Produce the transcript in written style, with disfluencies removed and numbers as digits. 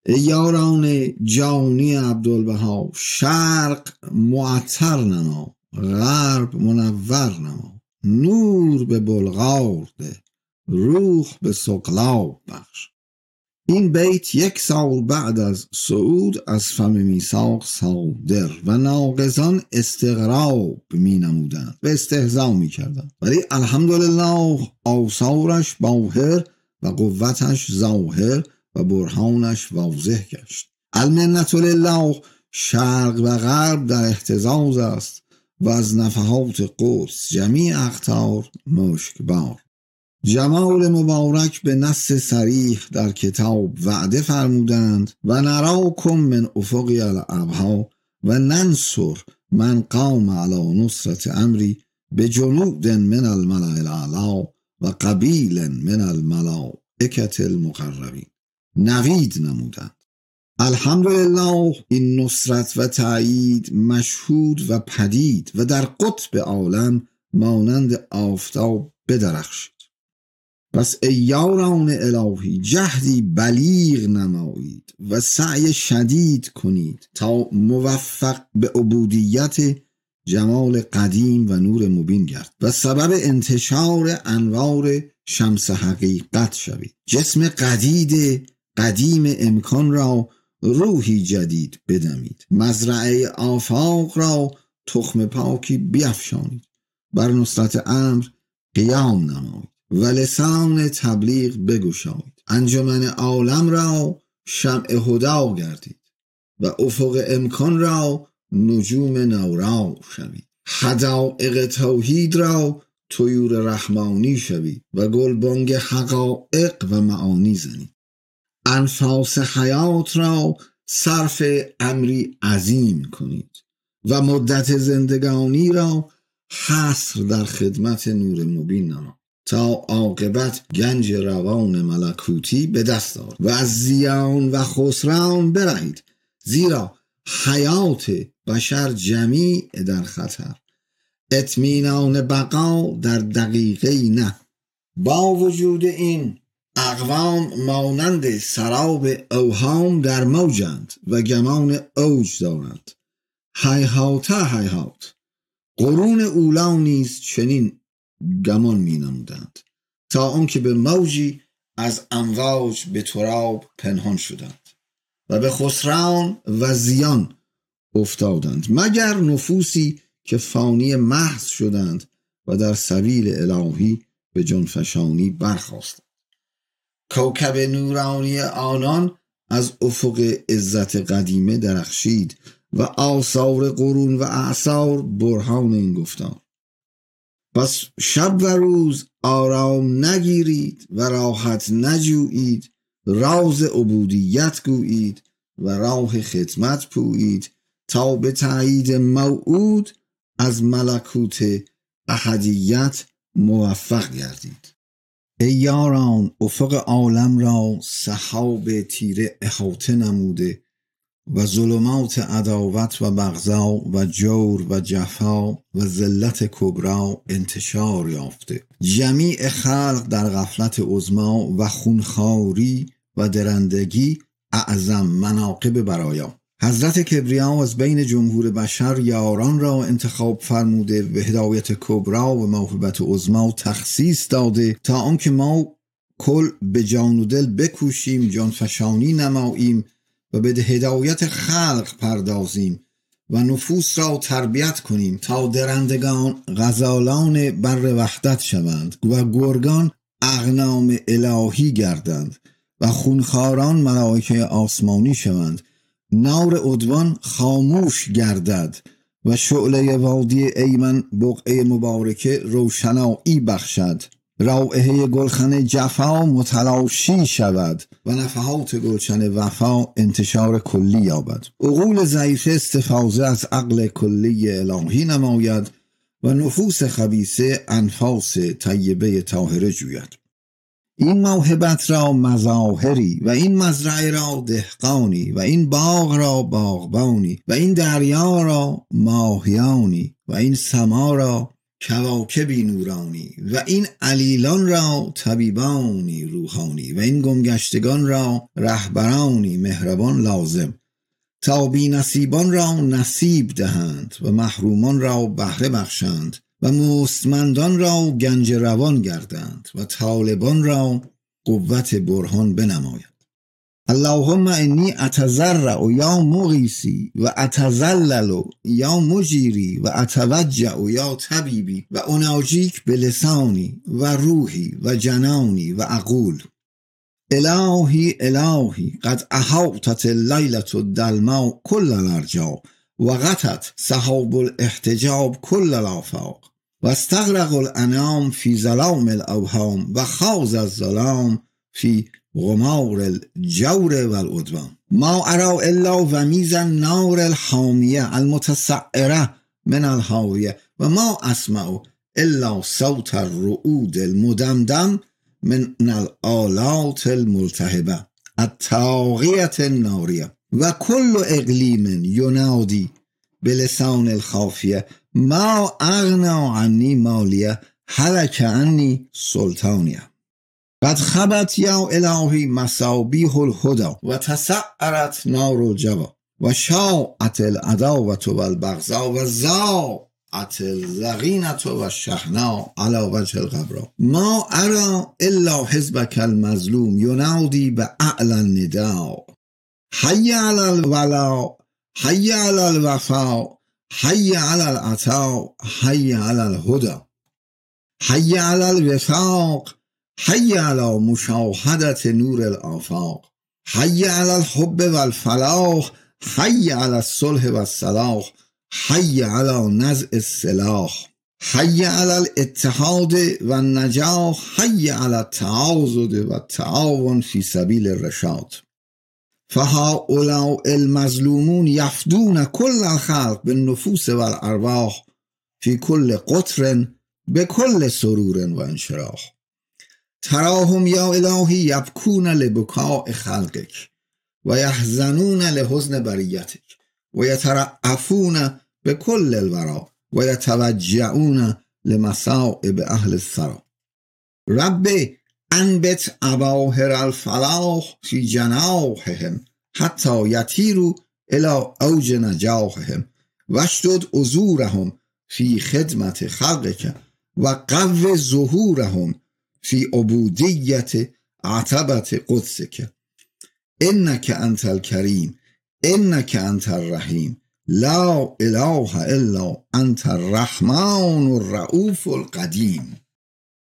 ای یاران جانی عبدالبها، شرق معطر نما، غرب منور نما، نور به بلغار ده، روح به سقلاب بخش. این بیت 1 سال بعد از صعود از فم میثاق صادر و ناقضان استغراب می نمودند و استهزا می کردند، ولی الحمدلله آثارش باهر و قوتش ظاهر و برهانش واضح گشت. المنة لله، شرق و غرب در اهتزاز است و از نفحات قدس جمیع اقطار مشکبار. جمال مبارک به نص صریح در کتاب وعده فرمودند و نراکم من افقی الابها و ننصر من قام علی نصرت امری به جنود من الملأ الاعلی و قبیل من الملائکة المقربین. نوید نمودند. الحمدلله این نصرت و تأیید مشهود و پدید و در قطب عالم مانند آفتاب بدرخشید. پس ای یاران الهی جهدی بلیغ نمایید و سعی شدید کنید تا موفق به عبودیت جمال قدیم و نور مبین گرد و سبب انتشار انوار شمس حقیقت شوید. جسم قدید قدیم امکان را روحی جدید بدمید. مزرعه آفاق را تخم پاکی بیفشانید. بر نصرت امر قیام نمایید و لسان تبلیغ بگشایید. انجمن عالم را شمع هدا گردید و افق امکان را نجوم نورا شوید. حدائق توحید را طیور رحمانی شوید و گلبانگ حقائق و معانی زنید. انفاس حیات را صرف امری عظیم کنید و مدت زندگانی را حصر در خدمت نور مبین نما تا عاقبت گنج روان ملکوتی به دست آورد و از زیان و خسران برهید، زیرا حیات بشر جمیع در خطر. اطمینان بقا در دقیقه نه. با وجود این اقوام مانند سراب اوهام در موجند و گمان اوج دارند. هیهات هیهات. قرون اولا نیز چنین گمان می نمودند تا آنکه به موجی از امواج به تراب پنهان شدند و به خسران و زیان افتادند، مگر نفوسی که فانی محض شدند و در سبیل الهی به جانفشانی برخاستند. کوکب نورانی آنان از افق عزت قدیمه درخشید و آثار قرون و اعصار برهان این گفتار. پس شب و روز آرام نگیرید و راحت نجویید، راز عبودیت گویید و راه خدمت پویید تا به تأیید موعود از ملکوت احدیت موفق گردید. ای یاران افق عالم را سحاب تیره احاطه نموده و ظلمات عداوت و بغضا و جور و جفا و ذلت کبرا انتشار یافته. جمیع خلق در غفلت عظما و خونخواری و درندگی اعظم مناقب برایا. حضرت کبریا از بین جمهور بشر یاران را انتخاب فرموده، به هدایت کبرا و موهبت عظما تخصیص داده تا آنکه ما کل به جان و دل بکوشیم، جانفشانی نماییم و به هدایت خلق پردازیم و نفوس را تربیت کنیم تا درندگان غزالان بر وحدت شوند و گرگان اغنام الهی گردند و خونخواران ملائکه آسمانی شوند. نار عدوان خاموش گردد و شعله وادی ایمن بقعه مبارکه روشنایی بخشد. رائحه گلخن جفا متلاشی شود و نفحات گلشن وفا انتشار کلی یابد. عقول ضعیف استفاضه از عقل کلی الهی نماید و نفوس خبیثه انفاس طیبه طاهره جوید. این موهبت را مظاهری و این مزرعه را دهقانی و این باغ را باغبانی و این دریا را ماهیانی و این سما را کواکبی نورانی و این علیلان را طبیبانی روحانی و این گمگشتگان را رهبرانی مهربان لازم، تا بی نصیبان را نصیب دهند و محرومان را بهره بخشند و مستمندان را گنج روان گردند و طالبان را قوت برهان بنماید. اللهم انی اتضرع یا مغیثی و اتذلل یا مجیری و اتوجع یا طبیبی و اناجیک بلسانی و روحی و جنانی و اقول الهی الهی قد احاطت اللیلة الظلماء کل الارجاء و غطت سحاب الاحتجاب کل الآفاق و استغرق الانام فی ظلام الاوهام و خاض الظلام فی غمار الجور والعدوان ما ارى الا ومیز النار الحامیه المتسعره من الهاویه و ما اسمع الا صوت الرعود المدمدم من الآلات الملتهبه الطاغیة الناریه و کل اقلیم ینادی بلسان الخافیه ما اغنا عنی مالیه هلک عنی سلطانیه قد خبت یا الهی مصابیح الهدى و تسعرت نار الجوى و شاعت العداوة والبغضاء و زاعت الضغینة و الشحناء على وجه الغبراء ما ارى الا حزبك المظلوم ینادی باعلی النداء حی علی الولاء حی علی الوفاء حی علی العطاء حی علی الهدى حی علی الوفاق حی علی مشاهدت نور الآفاق حی علی الحب والفلاح حی علی الصلح والصلاح حی علی نزع السلاح حی علی الاتحاد والنجاح حی علی التعاضد والتعاون فی سبیل الرشاد فهؤلاء المظلومون یفدون کل الخلق بالنفوس والارواح فی کل قطر بكل سرور و انشراح تراهم یا الهی یبکون لبکاء خلقک و یحزنون لحزن بریتک و یترأفون بكل الورا و یتوجعون لمصائب اهل الثرى رب انبت اباهر الفلاح فی جناحهم حتی یطیروا الی اوج نجاحهم واشدد عذورهم فی خدمت خلقک و قو ظهورهم فی عبودیت عتبت قدسک انک انت الکریم انک انت الرحیم لا اله الا انت الرحمن الرؤوف القدیم.